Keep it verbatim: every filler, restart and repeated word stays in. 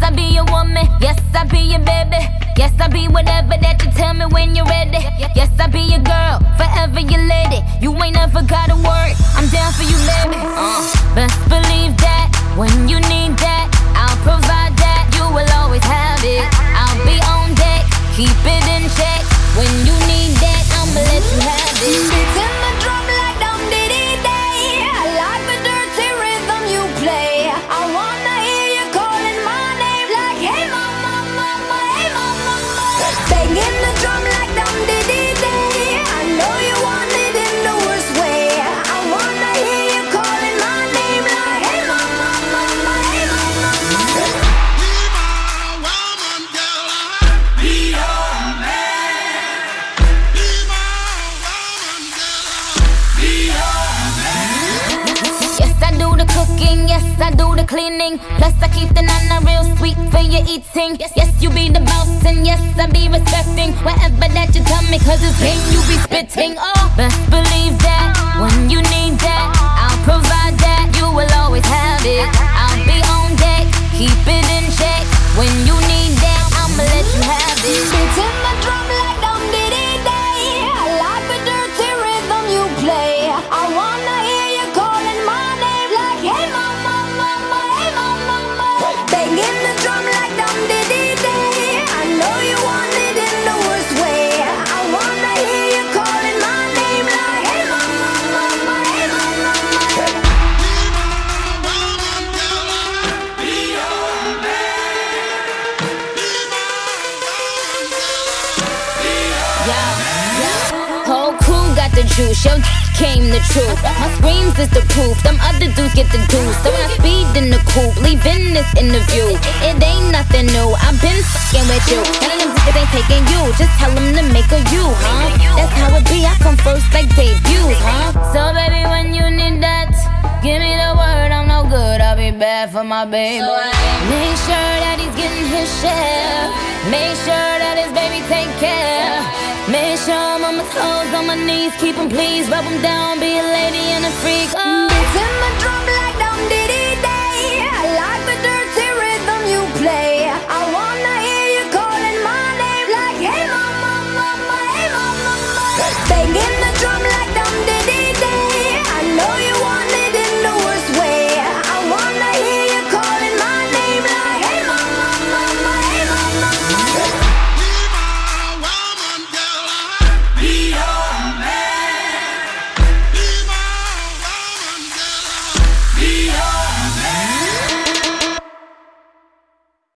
I be your woman. Yes, I be your baby. Yes, I be whatever that you tell me when you're ready. Yes, I be your girl, forever your lady. You ain't never gotta worry, I'm down for you, baby. Uh, best believe that when you need that, I'll provide that. You will always have it. I'll be on deck, keep it in check. When you need that, I'ma let you have it. Beating the drum like dum diddy day. I like the dirty rhythm you play. I wanna hear you calling my name like, hey mama, mama, hey mama, mama. Banging the drum like dum diddy day. I know you want it in the worst way. I wanna hear you calling my name like, hey mama, mama, hey mama, mama. Be my woman, girl. Be your man. Be my woman, girl. Be your man. Yes, I do the cooking, yes, I do the cleaning. Plus, I keep the nana real sweet for your eating. Yes, yes, you be the boss, and yes, I be respecting whatever that you tell me, cause it's game you be spitting. Oh, best believe that when you need that, I'll provide that. You will always have it. I'll be on deck, keep it in check. When you need that, I'ma let you have it. Beating the drum like dum diddy day. I like the dirty rhythm you play. I wanna hear you calling my name like, hey mama, mama, hey mama, mama. Banging the drum like dum diddy day. I know you want it in the worst way. I wanna hear you calling my name like, hey mama, mama, hey mama, mama. Be my woman, girl. Be your man. Be my woman, girl. Be your Yeah, yeah. Whole crew got the juice, yo came the truth. My screams is the proof, them other dudes get the dues. So when I speed in the coupe, leaving this interview, it ain't nothing new. I've been fucking with you. None of them niggas ain't taking you. Just tell them to make a you, huh? That's how it be. I come first like debuts, huh? So baby, when you need that, give me the word. I'm no good. I'll be bad for my baby. Make sure that he's getting his share. Make sure that his baby take care. Make sure I'm on my toes, on my knees, keep him please, rub him down, be a lady and a freak. Oh. Beating the drum